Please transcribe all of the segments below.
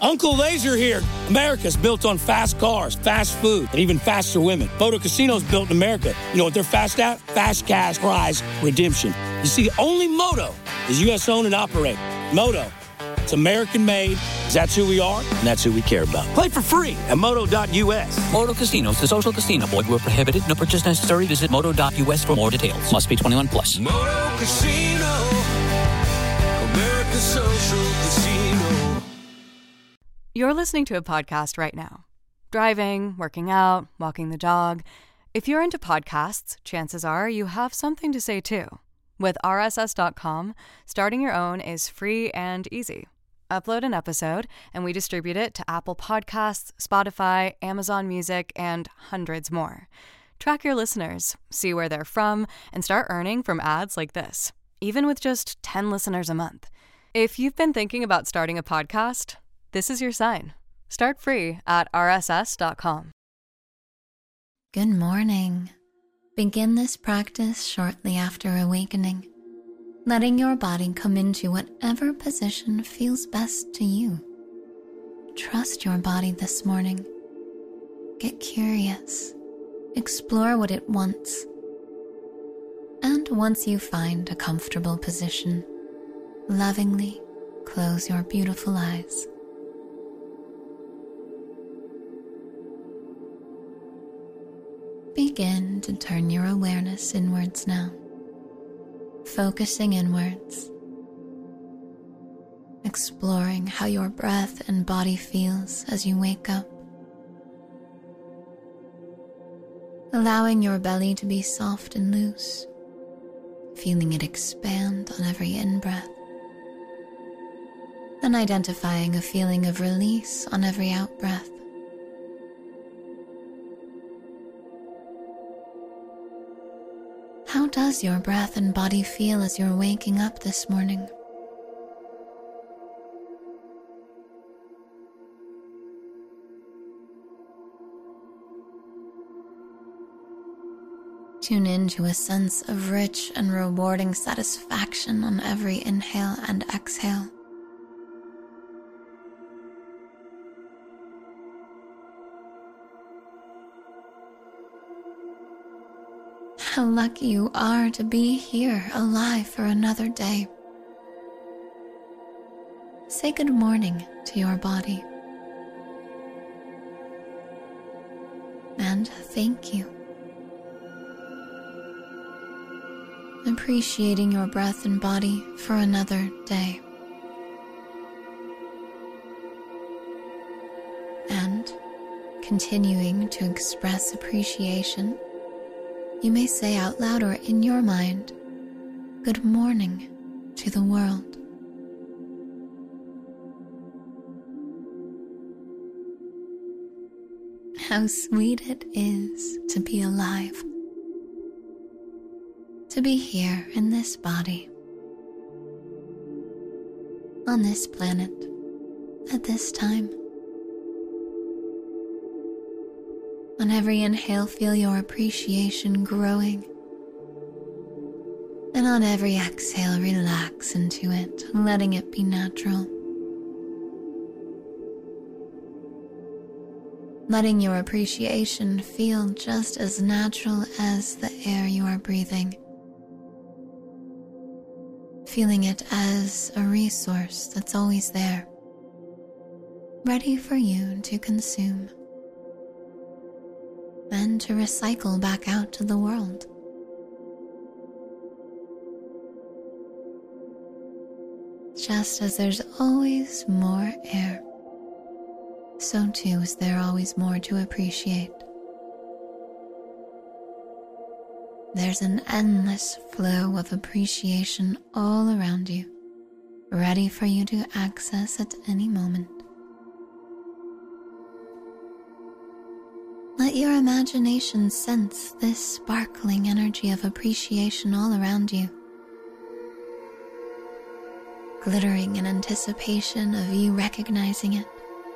Uncle Laser here. America's built on fast cars, fast food, and even faster women. Moto Casino's built in America. You know what they're fast at? Fast cash prize redemption. You see, only Moto is U.S. owned and operated. Moto, it's American made. That's who we are, and that's who we care about. Play for free at moto.us. Moto Casinos, the social casino. Void where prohibited. No purchase necessary. Visit moto.us for more details. Must be 21 plus. Moto Casino, America's social casino. You're listening to a podcast right now. Driving, working out, walking the dog. If you're into podcasts, chances are you have something to say too. With RSS.com, starting your own is free and easy. Upload an episode, and we distribute it to Apple Podcasts, Spotify, Amazon Music, and hundreds more. Track your listeners, see where they're from, and start earning from ads like this, even with just 10 listeners a month. If you've been thinking about starting a podcast, this is your sign. Start free at rss.com. Good morning. Begin this practice shortly after awakening, letting your body come into whatever position feels best to you. Trust your body this morning. Get curious. Explore what it wants. And once you find a comfortable position, lovingly close your beautiful eyes. Begin to turn your awareness inwards now, focusing inwards, exploring how your breath and body feels as you wake up, allowing your belly to be soft and loose, feeling it expand on every in-breath, then identifying a feeling of release on every out-breath. How does your breath and body feel as you're waking up this morning? Tune into a sense of rich and rewarding satisfaction on every inhale and exhale. How lucky you are to be here alive for another day. Say good morning to your body. And thank you. Appreciating your breath and body for another day. And continuing to express appreciation, you may say out loud or in your mind, good morning to the world. How sweet it is to be alive, to be here in this body, on this planet, at this time. On every inhale, feel your appreciation growing. And on every exhale, relax into it, letting it be natural. Letting your appreciation feel just as natural as the air you are breathing. Feeling it as a resource that's always there, ready for you to consume and to recycle back out to the world. Just as there's always more air, so too is there always more to appreciate. There's an endless flow of appreciation all around you, ready for you to access at any moment. Let your imagination sense this sparkling energy of appreciation all around you, glittering in anticipation of you recognizing it.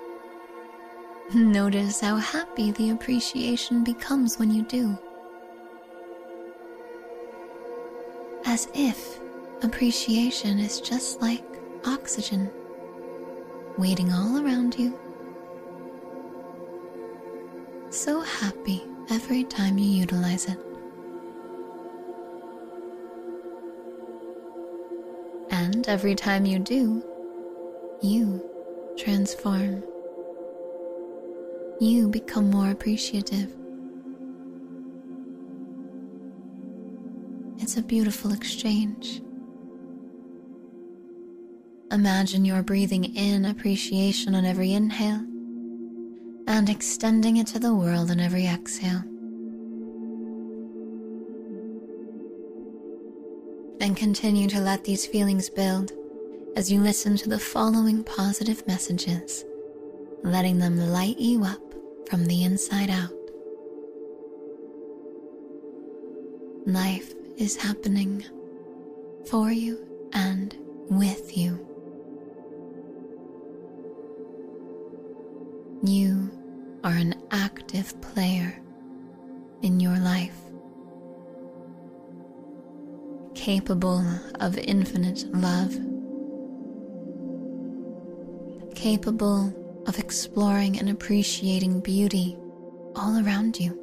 Notice how happy the appreciation becomes when you do. As if appreciation is just like oxygen, waiting all around you. So happy every time you utilize it. And every time you do, you transform. You become more appreciative. It's a beautiful exchange. Imagine you're breathing in appreciation on every inhale and extending it to the world on every exhale. And continue to let these feelings build as you listen to the following positive messages, letting them light you up from the inside out. Life is happening for you and with you. You are an active player in your life, capable of infinite love, capable of exploring and appreciating beauty all around you,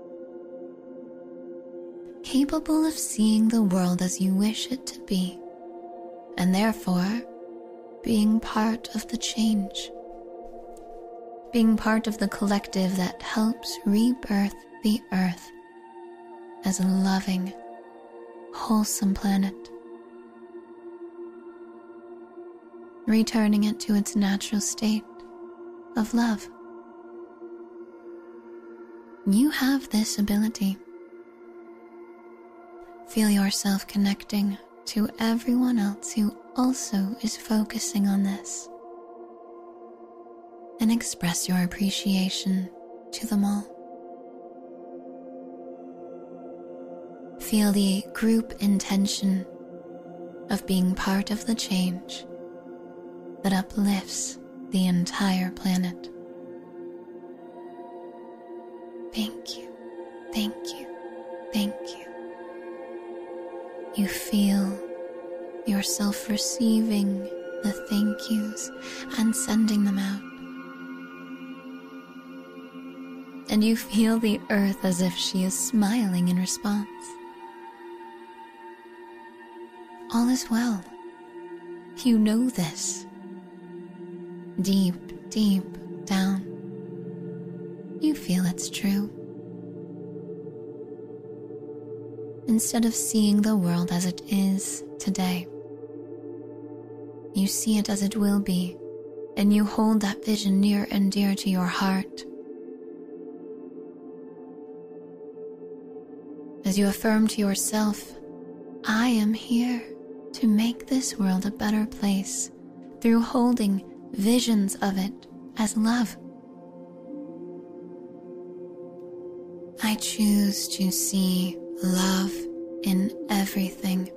capable of seeing the world as you wish it to be, and therefore being part of the change, being part of the collective that helps rebirth the earth as a loving, wholesome planet, returning it to its natural state of love. You have this ability. Feel yourself connecting to everyone else who also is focusing on this, and express your appreciation to them all. Feel the group intention of being part of the change that uplifts the entire planet. Thank you, thank you, thank you. You feel yourself receiving the thank yous and sending them out. And you feel the earth as if she is smiling in response. All is well. You know this. Deep, deep down, you feel it's true. Instead of seeing the world as it is today, you see it as it will be, and you hold that vision near and dear to your heart. As you affirm to yourself, I am here to make this world a better place through holding visions of it as love. I choose to see love in everything.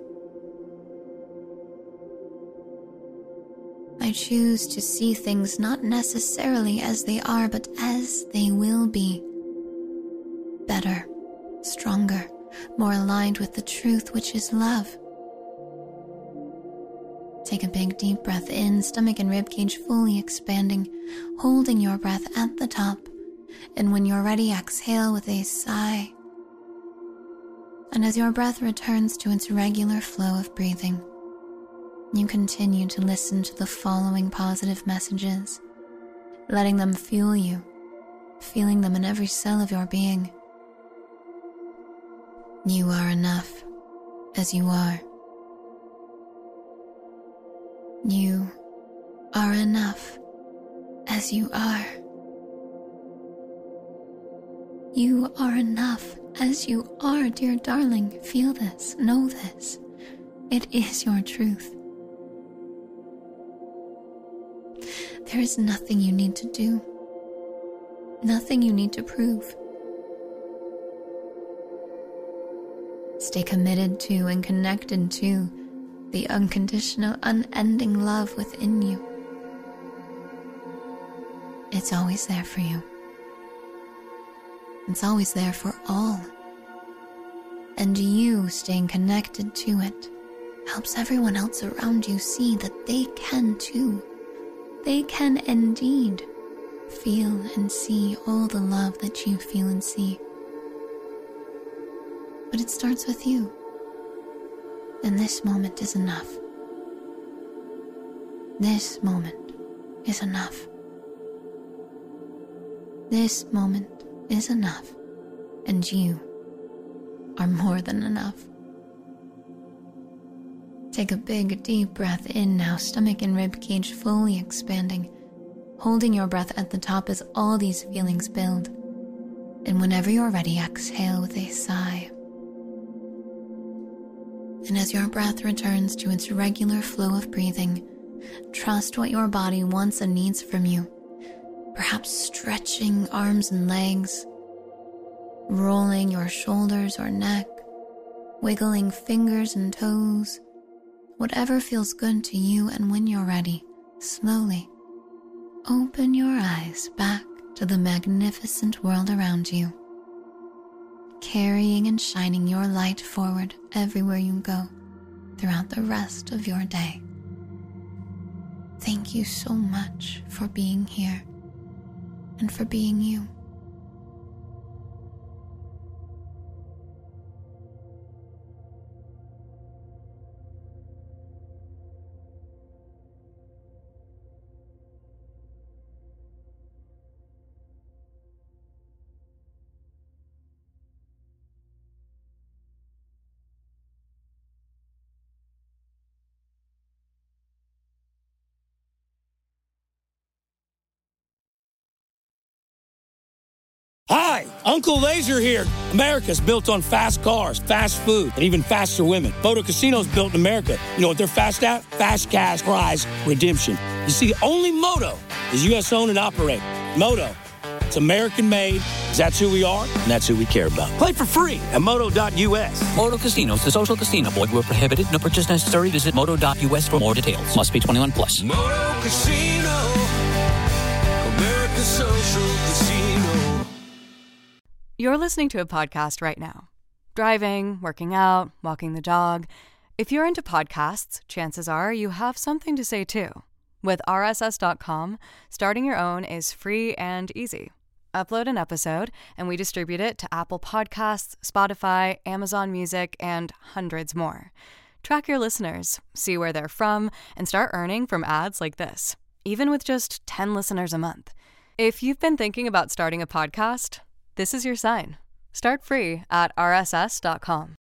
I choose to see things not necessarily as they are, but as they will be. Better, stronger, more aligned with the truth, which is love. Take a big deep breath in, stomach and ribcage fully expanding, holding your breath at the top. And when you're ready, exhale with a sigh. And as your breath returns to its regular flow of breathing, you continue to listen to the following positive messages, letting them fuel you, feeling them in every cell of your being. You are enough as you are. You are enough as you are. You are enough as you are, dear darling. Feel this, know this. It is your truth. There is nothing you need to do, nothing you need to prove. Stay committed to and connected to the unconditional, unending love within you. It's always there for you. It's always there for all. And you staying connected to it helps everyone else around you see that they can too. they can indeed feel and see all the love that you feel and see. But it starts with you. And this moment is enough. This moment is enough. This moment is enough. And you are more than enough. Take a big, deep breath in now, stomach and rib cage fully expanding, holding your breath at the top as all these feelings build. And whenever you're ready, exhale with a sigh. And as your breath returns to its regular flow of breathing, trust what your body wants and needs from you. Perhaps stretching arms and legs, rolling your shoulders or neck, wiggling fingers and toes, whatever feels good to you. And when you're ready, slowly open your eyes back to the magnificent world around you, carrying and shining your light forward everywhere you go throughout the rest of your day. Thank you so much for being here and for being you. Hi, Uncle Laser here. America's built on fast cars, fast food, and even faster women. Moto Casino's built in America. You know what they're fast at? Fast cash prize redemption. You see, only Moto is U.S. owned and operated. Moto, it's American made. That's who we are, and that's who we care about. Play for free at moto.us. Moto Casinos, the social casino. Void where prohibited. No purchase necessary. Visit moto.us for more details. Must be 21 plus. Moto Casino, America's social casino. You're listening to a podcast right now. Driving, working out, walking the dog. If you're into podcasts, chances are you have something to say too. With RSS.com, starting your own is free and easy. Upload an episode, and we distribute it to Apple Podcasts, Spotify, Amazon Music, and hundreds more. Track your listeners, see where they're from, and start earning from ads like this, even with just 10 listeners a month. If you've been thinking about starting a podcast, this is your sign. Start free at RSS.com.